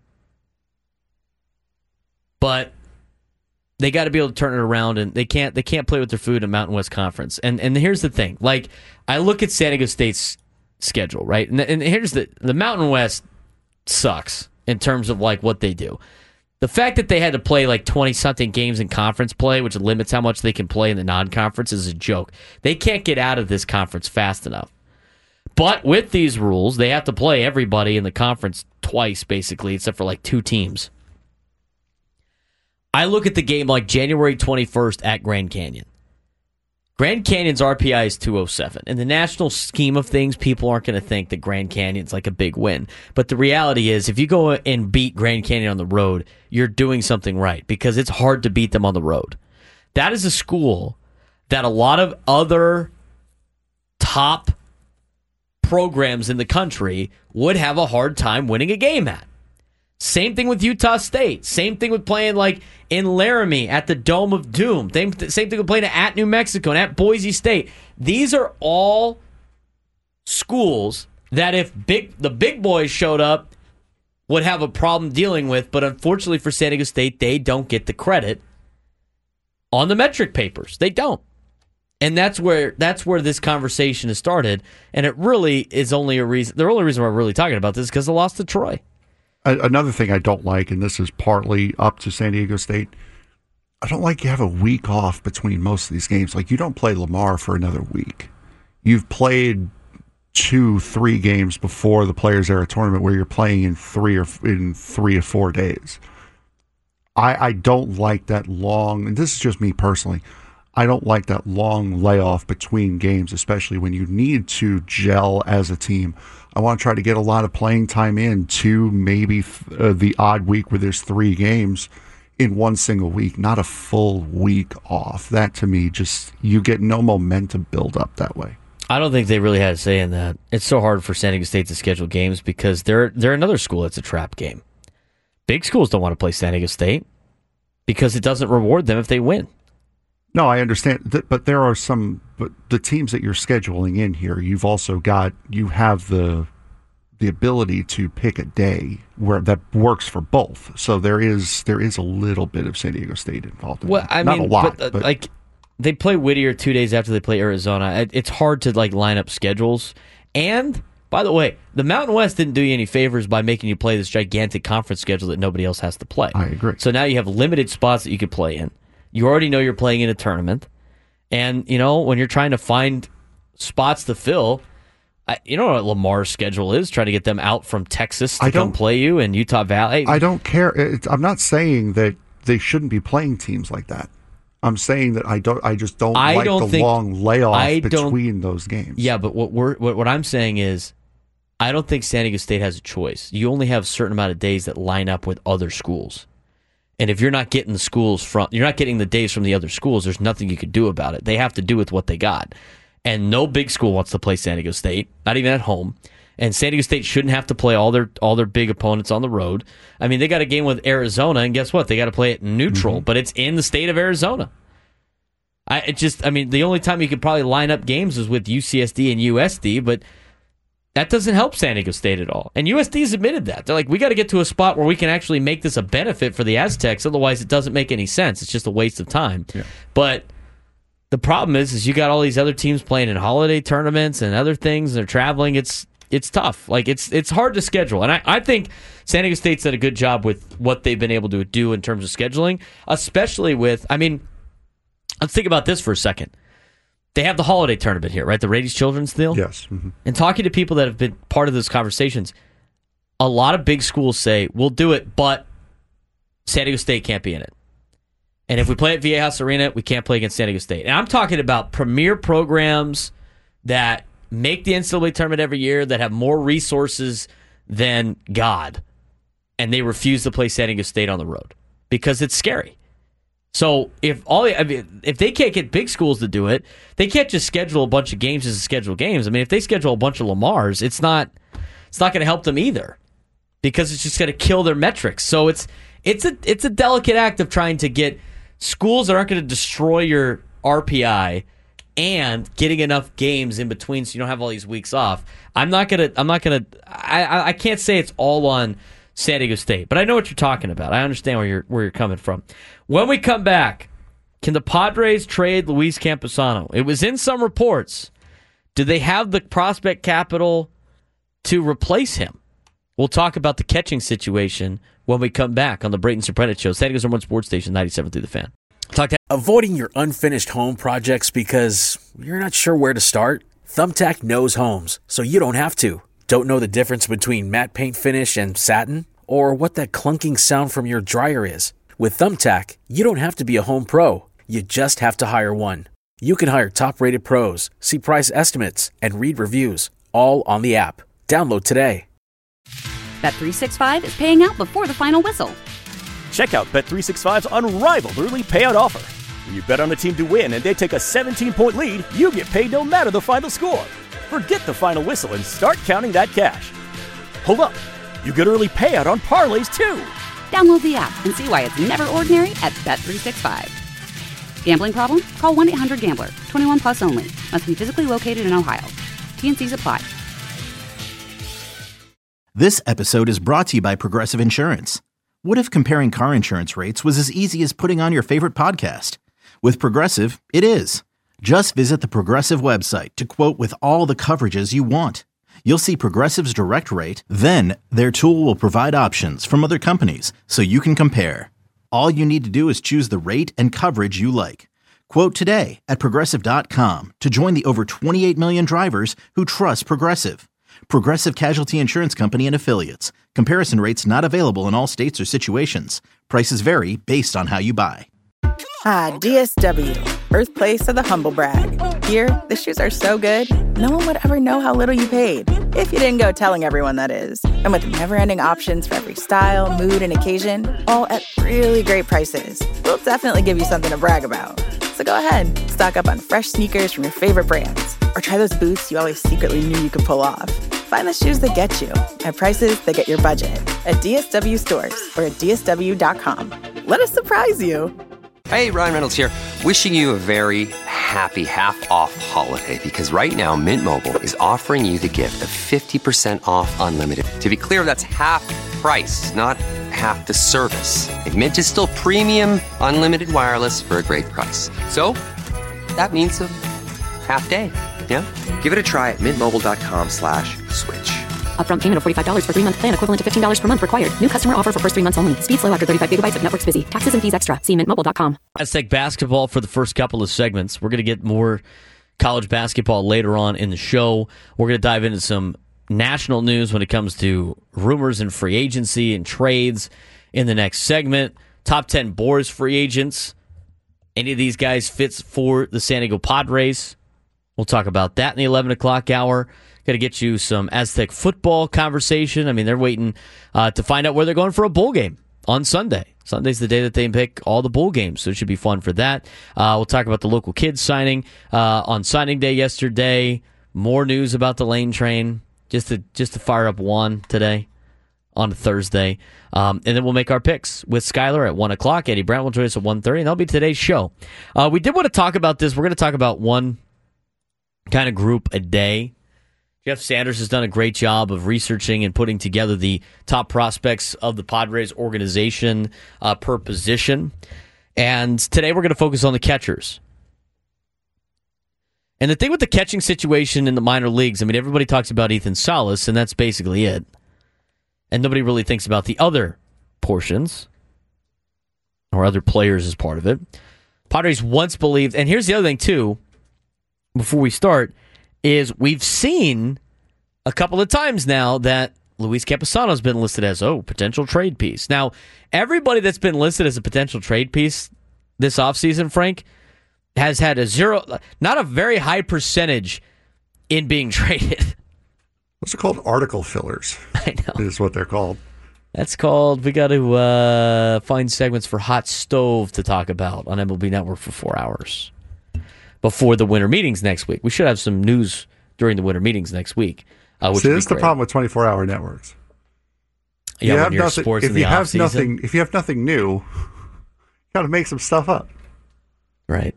But they got to be able to turn it around, and they can't they can't play with their food in Mountain West Conference. And and here's the thing. Like, I look at San Diego State's schedule, right? And, and here's the the Mountain West sucks in terms of like what they do. The fact that they had to play like twenty something games in conference play, which limits how much they can play in the non-conference, is a joke. They can't get out of this conference fast enough. But with these rules, they have to play everybody in the conference twice, basically, except for like two teams. I look at the game like January twenty-first at Grand Canyon. Grand Canyon's R P I is two oh seven. In the national scheme of things, people aren't going to think that Grand Canyon's like a big win. But the reality is, if you go and beat Grand Canyon on the road, you're doing something right because it's hard to beat them on the road. That is a school that a lot of other top programs in the country would have a hard time winning a game at. Same thing with Utah State. Same thing with playing like in Laramie at the Dome of Doom. Same, same thing with playing at New Mexico and at Boise State. These are all schools that if big the big boys showed up would have a problem dealing with, but unfortunately for San Diego State, they don't get the credit on the metric papers. They don't. And that's where that's where this conversation has started, and it really is only a reason. The only reason we're really talking about this is because they lost to Troy.
Another thing I don't like, and this is partly up to San Diego State, I don't like you have a week off between most of these games. Like, you don't play Lamar for another week. You've played two, three games before the Players Era tournament where you're playing in three or in three or four days. I, I don't like that long, and this is just me personally, I don't like that long layoff between games, especially when you need to gel as a team. I want to try to get a lot of playing time in to maybe uh, the odd week where there's three games in one single week, not a full week off. That, to me, just, you get no momentum build up that way.
I don't think they really had a say in that. It's so hard for San Diego State to schedule games because they're they're another school that's a trap game. Big schools don't want to play San Diego State because it doesn't reward them if they win.
No, I understand, th- but there are some. But the teams that you're scheduling in here, you've also got you have the the ability to pick a day where that works for both. So there is there is a little bit of San Diego State involved. In
well,
that.
I
Not
mean,
a lot,
but, uh,
but
like they play Whittier two days after they play Arizona. It, it's hard to like line up schedules. And by the way, the Mountain West didn't do you any favors by making you play this gigantic conference schedule that nobody else has to play.
I agree.
So now you have limited spots that you could play in. You already know you're playing in a tournament. And, you know, when you're trying to find spots to fill, I, you know what Lamar's schedule is, trying to get them out from Texas to
I
come
don't-
play you in Utah Valley.
I don't care. It's, I'm not saying that they shouldn't be playing teams like that. I'm saying that I don't. I just don't
I
like
don't
the
think,
long layoff
I
between those games.
Yeah, but what we're what, what I'm saying is, I don't think San Diego State has a choice. You only have a certain amount of days that line up with other schools, and if you're not getting the schools from, you're not getting the days from the other schools. There's nothing you could do about it. They have to do with what they got, and no big school wants to play San Diego State, not even at home. And San Diego State shouldn't have to play all their all their big opponents on the road. I mean, they got a game with Arizona, and guess what? They got to play it neutral, mm-hmm. but it's in the state of Arizona. I it just, I mean, the only time you could probably line up games is with U C S D and U S D, but that doesn't help San Diego State at all. And U S D's admitted that. They're like, we got to get to a spot where we can actually make this a benefit for the Aztecs. Otherwise, it doesn't make any sense. It's just a waste of time. Yeah. But the problem is, is you got all these other teams playing in holiday tournaments and other things. And they're traveling. It's It's tough. Like it's it's hard to schedule. And I, I think San Diego State's done a good job with what they've been able to do in terms of scheduling, especially with, I mean, let's think about this for a second. They have the holiday tournament here, right? The Rady's Children's deal?
Yes. Mm-hmm.
And talking to people that have been part of those conversations, a lot of big schools say, we'll do it, but San Diego State can't be in it. And if we play at Viejas Arena, we can't play against San Diego State. And I'm talking about premier programs that make the N C double A tournament every year, that have more resources than God, and they refuse to play San Diego State on the road because it's scary. So if all I mean, if they can't get big schools to do it, they can't just schedule a bunch of games as to schedule games. I mean, if they schedule a bunch of Lamars, it's not it's not going to help them either because it's just going to kill their metrics. So it's it's a it's a delicate act of trying to get schools that aren't going to destroy your R P I and getting enough games in between so you don't have all these weeks off. I'm not gonna. I'm not gonna. I I can't say it's all on San Diego State, but I know what you're talking about. I understand where you're where you're coming from. When we come back, can the Padres trade Luis Campusano? It was in some reports. Do they have the prospect capital to replace him? We'll talk about the catching situation when we come back on the Brayton Soprano Show. San Diego's number one sports station, ninety-seven through the Fan. Talk to-
Avoiding your unfinished home projects because you're not sure where to start? Thumbtack knows homes, so you don't have to. Don't know the difference between matte paint finish and satin? Or what that clunking sound from your dryer is? With Thumbtack, you don't have to be a home pro. You just have to hire one. You can hire top-rated pros, see price estimates, and read reviews, all on the app. Download today.
Bet three sixty-five is paying out before the final whistle.
Check out Bet three sixty-five's unrivaled early payout offer. When you bet on a team to win and they take a seventeen-point lead, you get paid no matter the final score. Forget the final whistle and start counting that cash. Hold up. You get early payout on parlays, too.
Download the app and see why it's never ordinary at Bet three sixty-five. Gambling problem? Call one eight hundred gambler. twenty-one plus only. Must be physically located in Ohio. T and C's apply.
This episode is brought to you by Progressive Insurance. What if comparing car insurance rates was as easy as putting on your favorite podcast? With Progressive, it is. Just visit the Progressive website to quote with all the coverages you want. You'll see Progressive's direct rate, then their tool will provide options from other companies so you can compare. All you need to do is choose the rate and coverage you like. Quote today at Progressive dot com to join the over twenty-eight million drivers who trust Progressive. Progressive Casualty Insurance Company and Affiliates. Comparison rates not available in all states or situations. Prices vary based on how you buy.
Ah, D S W, birthplace of the humble brag. Here, the shoes are so good, no one would ever know how little you paid. If you didn't go telling everyone, that is. And with never-ending options for every style, mood, and occasion, all at really great prices, we'll definitely give you something to brag about. So go ahead, stock up on fresh sneakers from your favorite brands. Or try those boots you always secretly knew you could pull off. Find the shoes that get you at prices that get your budget at D S W stores or at D S W dot com. Let us surprise you.
Hey, Ryan Reynolds here, wishing you a very happy half-off holiday because right now Mint Mobile is offering you the gift of fifty percent off unlimited. To be clear, that's half price, not half the service. And Mint is still premium unlimited wireless for a great price. So that means a half day. Yeah? Give it a try at mintmobile.com slash switch.
Upfront payment of forty-five dollars for three-month plan equivalent to fifteen dollars per month required. New customer offer for first three months only. Speed slow after thirty-five gigabytes if network's busy. Taxes and fees extra. See mint mobile dot com.
Aztec basketball for the first couple of segments. We're going to get more college basketball later on in the show. We're going to dive into some national news when it comes to rumors and free agency and trades in the next segment. Top ten Boars free agents. any of these guys fits for the San Diego Padres. We'll talk about that in the eleven o'clock hour. Got to get you some Aztec football conversation. I mean, they're waiting uh, to find out where they're going for a bowl game on Sunday. Sunday's the day that they pick all the bowl games, so it should be fun for that. Uh, we'll talk about the local kids signing uh, on signing day yesterday. More news about the Lane Train, just to just to fire up one today on a Thursday. Um, and then we'll make our picks with Skylar at one o'clock. Eddie Brown will join us at one thirty, and that'll be today's show. Uh, we did want to talk about this. We're going to talk about one kind of group a day. Jeff Sanders has done a great job of researching and putting together the top prospects of the Padres organization uh, per position. And today we're going to focus on the catchers. And the thing with the catching situation in the minor leagues, I mean, everybody talks about Ethan Salas, and that's basically it. And nobody really thinks about the other portions or other players as part of it. Padres once believed, and here's the other thing, too, before we start, is we've seen a couple of times now that Luis Campusano has been listed as, oh, potential trade piece. Now, everybody that's been listed as a potential trade piece this offseason, Frank, has had a zero, not a very high percentage in being traded.
What's it called? Article fillers.
I know.
Is what they're called.
That's called, we got to uh, find segments for Hot Stove to talk about on M L B Network for four hours. Before the winter meetings next week. We should have some news during the winter meetings next week. Uh, which
See, this is the problem with twenty-four hour networks.
Yeah,
you
when
have
you're
nothing,
sports
if
in the
you have
off-season.
nothing, if you have nothing new, you got to make some stuff up.
Right.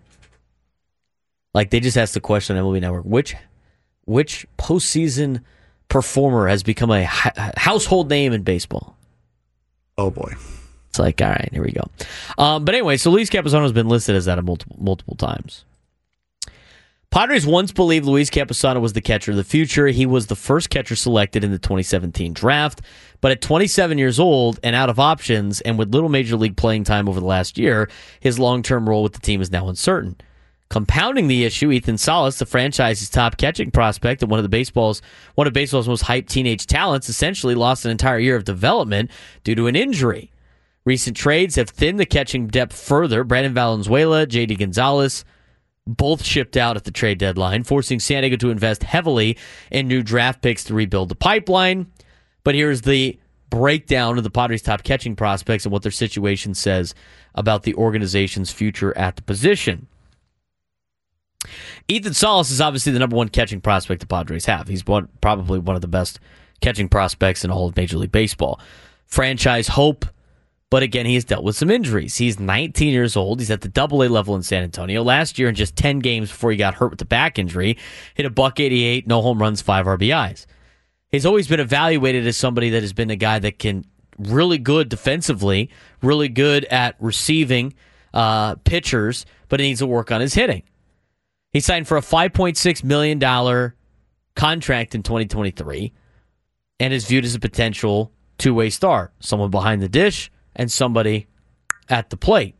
Like they just asked the question on M L B Network, which which postseason performer has become a ha- household name in baseball?
Oh boy.
It's like, all right, here we go. Um, but anyway, so Luis Campusano has been listed as that multiple multiple times. Padres once believed Luis Campusano was the catcher of the future. He was the first catcher selected in the twenty seventeen draft. But at twenty-seven years old and out of options and with little major league playing time over the last year, his long-term role with the team is now uncertain. Compounding the issue, Ethan Salas, the franchise's top catching prospect and one of the baseball's one of baseball's most hyped teenage talents, essentially lost an entire year of development due to an injury. Recent trades have thinned the catching depth further. Brandon Valenzuela, J D Gonzalez, both shipped out at the trade deadline, forcing San Diego to invest heavily in new draft picks to rebuild the pipeline. But here's the breakdown of the Padres' top catching prospects and what their situation says about the organization's future at the position. Ethan Salas is obviously the number one catching prospect the Padres have. He's one, probably one of the best catching prospects in all of Major League Baseball. Franchise hope. But again, he has dealt with some injuries. He's nineteen years old. He's at the double A level in San Antonio. Last year, in just ten games before he got hurt with the back injury, hit a buck eighty-eight, no home runs, five R B Is. He's always been evaluated as somebody that has been a guy that can really good defensively, really good at receiving uh, pitchers, but he needs to work on his hitting. He signed for a five point six million dollars contract in twenty twenty-three and is viewed as a potential two-way star, someone behind the dish and somebody at the plate.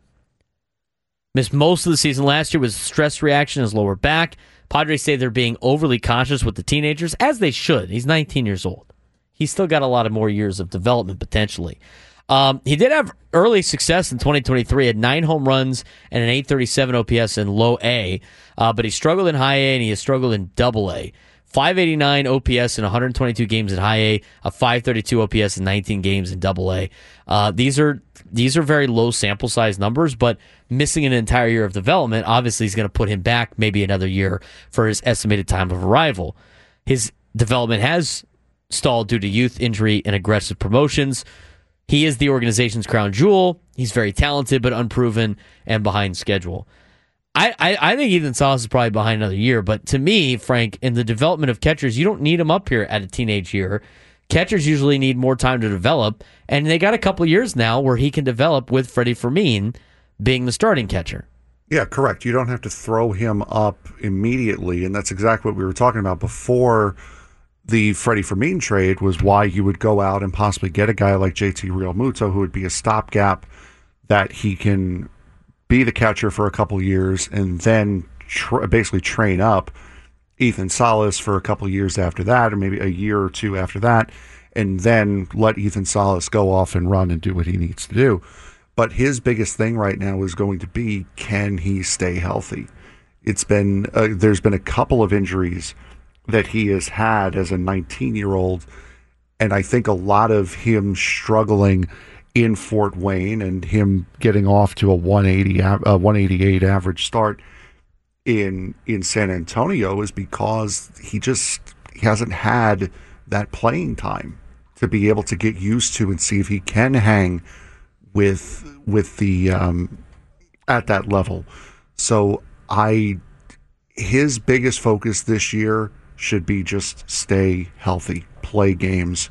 Missed most of the season last year with a stress reaction in his lower back. Padres say they're being overly cautious with the teenagers, as they should. He's nineteen years old. He's still got a lot of more years of development, potentially. Um, he did have early success in twenty twenty-three, had nine home runs and an eight thirty-seven O P S in low A, uh, but he struggled in high A and he has struggled in double A. five eighty-nine O P S in one hundred twenty-two games in high A, a five thirty-two O P S in nineteen games in double A. Uh, these are these are very low sample size numbers, but missing an entire year of development obviously is going to put him back maybe another year for his estimated time of arrival. His development has stalled due to youth, injury, and aggressive promotions. He is the organization's crown jewel. He's very talented, but unproven and behind schedule. I, I, I think Ethan Salas is probably behind another year, but to me, Frank, in the development of catchers, you don't need him up here at a teenage year. Catchers usually need more time to develop, and they got a couple years now where he can develop with Freddie Fermin being the starting catcher.
Yeah, correct. You don't have to throw him up immediately, and that's exactly what we were talking about before the Freddie Fermin trade, was why you would go out and possibly get a guy like J T Realmuto, who would be a stopgap that he can be the catcher for a couple years and then tra- basically train up Ethan Salas for a couple years after that, or maybe a year or two after that, and then let Ethan Salas go off and run and do what he needs to do. But his biggest thing right now is going to be, can he stay healthy? It's been uh, there's been a couple of injuries that he has had as a nineteen-year-old, and I think a lot of him struggling in Fort Wayne and him getting off to a one eighty, uh, one eighty-eight average start in in San Antonio is because he just he hasn't had that playing time to be able to get used to and see if he can hang with with the um, at that level. So I his biggest focus this year should be just stay healthy, play games.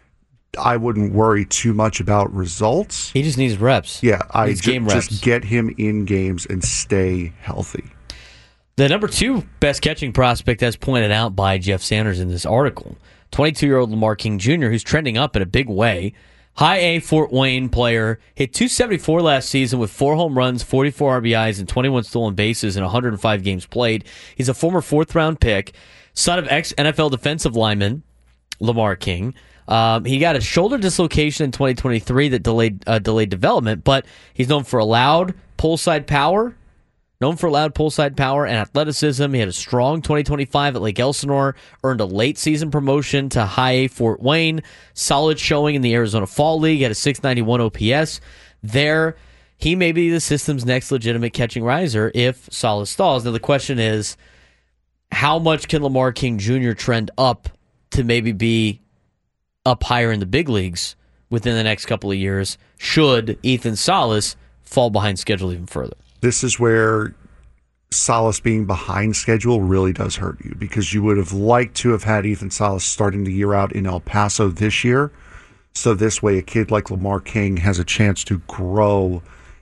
I wouldn't worry too much about results.
He just needs reps.
Yeah, I
needs
ju-
game reps.
just get him in games and stay healthy.
The number two best catching prospect, as pointed out by Jeff Sanders in this article, twenty-two-year-old Lamar King Junior, who's trending up in a big way. High A Fort Wayne player, hit two seventy-four last season with four home runs, forty-four R B Is, and twenty-one stolen bases in one hundred five games played. He's a former fourth-round pick, son of ex-N F L defensive lineman Lamar King. Um, he got a shoulder dislocation in twenty twenty-three that delayed uh, delayed development, but he's known for a loud pull-side power, known for loud pull-side power and athleticism. He had a strong twenty twenty-five at Lake Elsinore, earned a late-season promotion to High A Fort Wayne, solid showing in the Arizona Fall League, had a six ninety-one O P S. There, he may be the system's next legitimate catching riser if Salas stalls. Now, the question is, how much can Lamar King Junior trend up to maybe be up higher in the big leagues within the next couple of years should Ethan Salas fall behind schedule even further?
This is where Salas being behind schedule really does hurt you, because you would have liked to have had Ethan Salas starting the year out in El Paso this year. So this way a kid like Lamar King has a chance to grow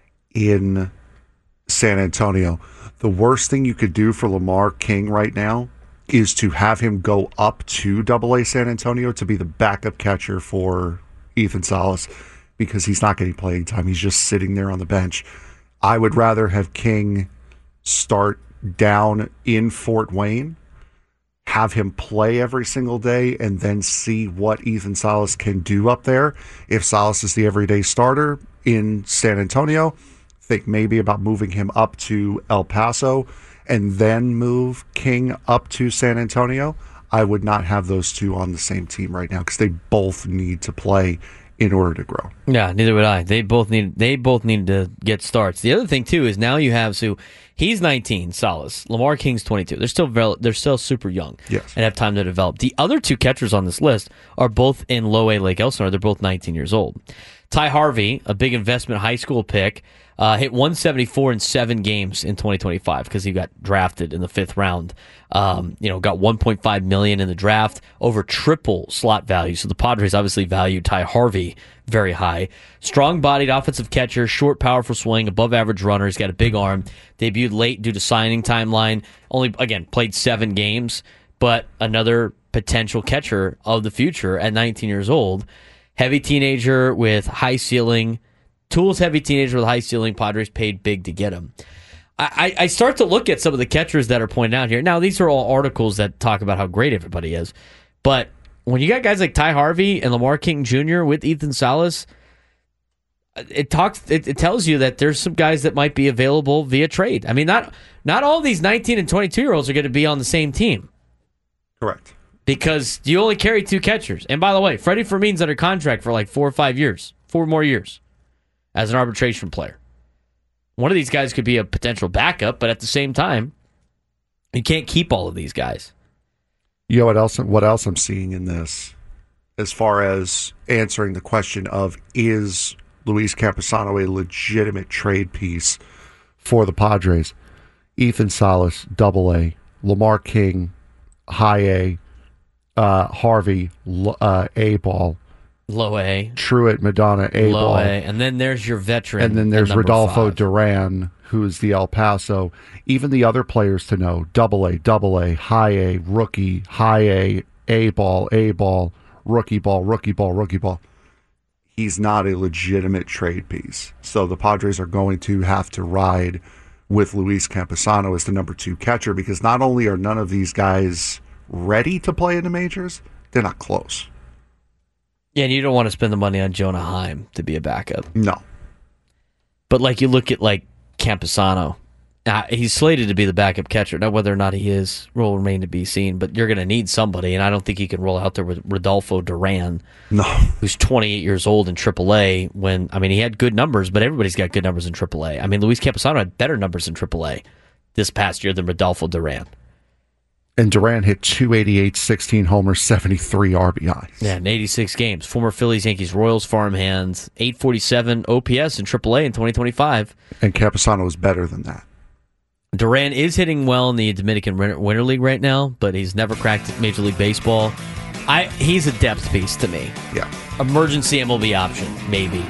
in San Antonio. The worst thing you could do for Lamar King right now is to have him go up to Double A San Antonio to be the backup catcher for Ethan Salas, because he's not getting playing time. He's just sitting there on the bench. I would rather have King start down in Fort Wayne, have him play every single day, and then see what Ethan Salas can do up there. If Salas is the everyday starter in San Antonio, think maybe about moving him up to El Paso and then move King up to San Antonio. I would not have those two on the same team right now, because they both need to play in order to grow.
Yeah, neither would I. They both need they both need to get starts. The other thing too is now you have so he's nineteen, Salas. Lamar King's twenty-two. They're still very, they're still super young.
Yes.
And have time to develop. The other two catchers on this list are both in Low A Lake Elsinore. They're both nineteen years old. Ty Harvey, a big investment high school pick, uh, hit one seventy-four in seven games in twenty twenty-five because he got drafted in the fifth round. Um, you know, got one point five million dollars in the draft, over triple slot value. So the Padres obviously value Ty Harvey very high. Strong-bodied offensive catcher, short, powerful swing, above-average runner. He's got a big arm. Debuted late due to signing timeline. Only, again, played seven games, but another potential catcher of the future at nineteen years old. Heavy teenager with high ceiling. Tools heavy teenager with high ceiling. Padres paid big to get him. I, I start to look at some of the catchers that are pointed out here. Now, these are all articles that talk about how great everybody is. But when you got guys like Ty Harvey and Lamar King Junior with Ethan Salas, it talks. It, it tells you that there's some guys that might be available via trade. I mean, not not all these nineteen and twenty-two-year-olds are going to be on the same team.
Correct.
Because you only carry two catchers. And by the way, Freddie Fermin's under contract for like four or five years. Four more years as an arbitration player. One of these guys could be a potential backup, but at the same time, you can't keep all of these guys.
You know what else? What else I'm seeing in this, as far as answering the question of, is Luis Camposano a legitimate trade piece for the Padres? Ethan Salas, Double A, Lamar King, High A, uh, Harvey, uh, A ball.
Low A.
Truitt, Madonna, A
Low
ball.
A. And then there's your veteran.
And then there's Rodolfo
five.
Duran, who's the El Paso. Even the other players to know, Double A, Double A, High A, Rookie, High A, A ball, A ball, Rookie ball, Rookie ball, Rookie ball. He's not a legitimate trade piece. So the Padres are going to have to ride with Luis Camposano as the number two catcher, because not only are none of these guys ready to play in the majors, they're not close.
Yeah, and you don't want to spend the money on Jonah Heim to be a backup.
No.
But like you look at like Campusano, uh, he's slated to be the backup catcher. Now whether or not he is will remain to be seen. But you're going to need somebody, and I don't think you can roll out there with Rodolfo Duran,
no,
who's twenty-eight years old in triple A. When I mean he had good numbers, but everybody's got good numbers in triple A. I mean Luis Campusano had better numbers in triple A this past year than Rodolfo Duran.
And Duran hit two eighty-eight, sixteen homers, seventy-three R B Is.
Yeah, in eighty-six games. Former Phillies, Yankees, Royals farmhands, eight forty-seven O P S in triple A in twenty twenty-five.
And Campusano is better than that.
Duran is hitting well in the Dominican Winter League right now, but he's never cracked Major League Baseball. I He's a depth piece to me.
Yeah.
Emergency M L B option, maybe,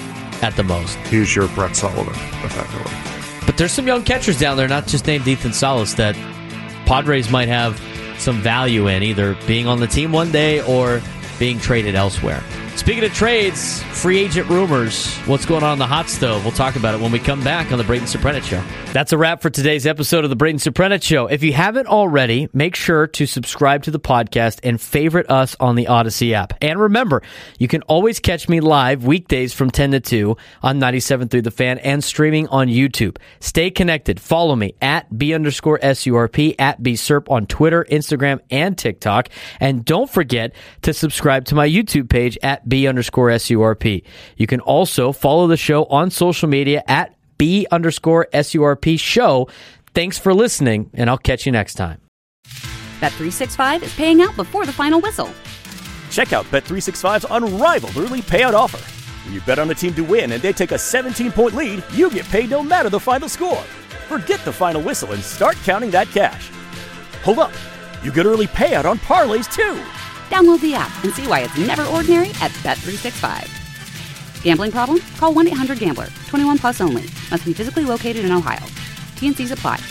at the most.
He's your Brett Sullivan, effectively.
But there's some young catchers down there, not just named Ethan Salas, that Padres might have some value in, either being on the team one day or being traded elsewhere. Speaking of trades, free agent rumors, what's going on in the hot stove? We'll talk about it when we come back on the Brayden Suprenant Show. That's a wrap for today's episode of the Brayden Suprenant Show. If you haven't already, make sure to subscribe to the podcast and favorite us on the Odyssey app. And remember, you can always catch me live weekdays from ten to two on ninety-seven point three The Fan and streaming on YouTube. Stay connected. Follow me at B underscore S U R P, at B S U R P on Twitter, Instagram, and TikTok. And don't forget to subscribe to my YouTube page at B underscore S U R P. You can also follow the show on social media at B underscore S U R P show. Thanks for listening, and I'll catch you next time.
Bet three sixty-five is paying out before the final whistle.
Check out Bet three sixty-five's unrivaled early payout offer. When you bet on a team to win and they take a seventeen-point lead, you get paid no matter the final score. Forget the final whistle and start counting that cash. Hold up. You get early payout on parlays, too.
Download the app and see why it's never ordinary at Bet three sixty-five. Gambling problem? Call one eight hundred gambler. twenty-one plus only. Must be physically located in Ohio. T and C's apply.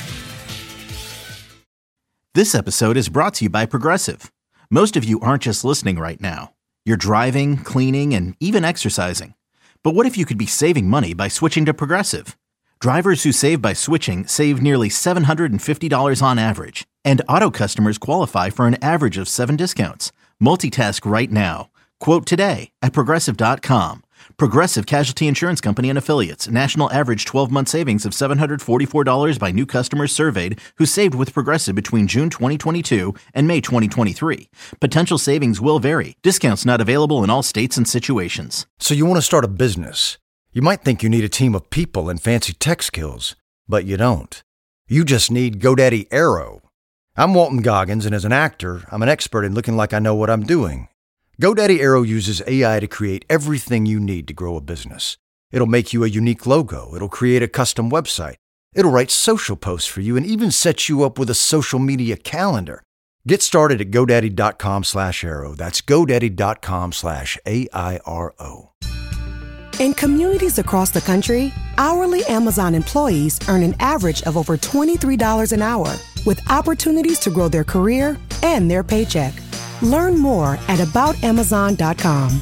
This episode is brought to you by Progressive. Most of you aren't just listening right now. You're driving, cleaning, and even exercising. But what if you could be saving money by switching to Progressive? Drivers who save by switching save nearly seven hundred fifty dollars on average. And auto customers qualify for an average of seven discounts. Multitask right now. Quote today at Progressive dot com. Progressive Casualty Insurance Company and Affiliates. National average twelve-month savings of seven hundred forty-four dollars by new customers surveyed who saved with Progressive between June twenty twenty-two and May twenty twenty-three. Potential savings will vary. Discounts not available in all states and situations.
So you want to start a business. You might think you need a team of people and fancy tech skills, but you don't. You just need GoDaddy Aero. I'm Walton Goggins, and as an actor, I'm an expert in looking like I know what I'm doing. GoDaddy Aero uses A I to create everything you need to grow a business. It'll make you a unique logo. It'll create a custom website. It'll write social posts for you and even set you up with a social media calendar. Get started at GoDaddy.com slash Aero. That's GoDaddy.com slash A I R O.
In communities across the country, hourly Amazon employees earn an average of over twenty-three dollars an hour, with opportunities to grow their career and their paycheck. Learn more at about amazon dot com.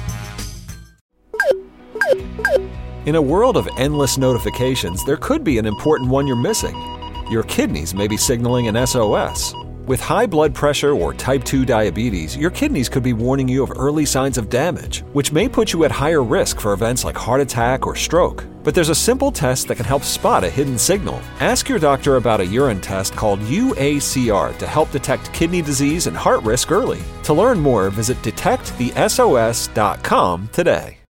In a world of endless notifications, there could be an important one you're missing. Your kidneys may be signaling an S O S. With high blood pressure or type two diabetes, your kidneys could be warning you of early signs of damage, which may put you at higher risk for events like heart attack or stroke. But there's a simple test that can help spot a hidden signal. Ask your doctor about a urine test called U A C R to help detect kidney disease and heart risk early. To learn more, visit detect the S O S dot com today.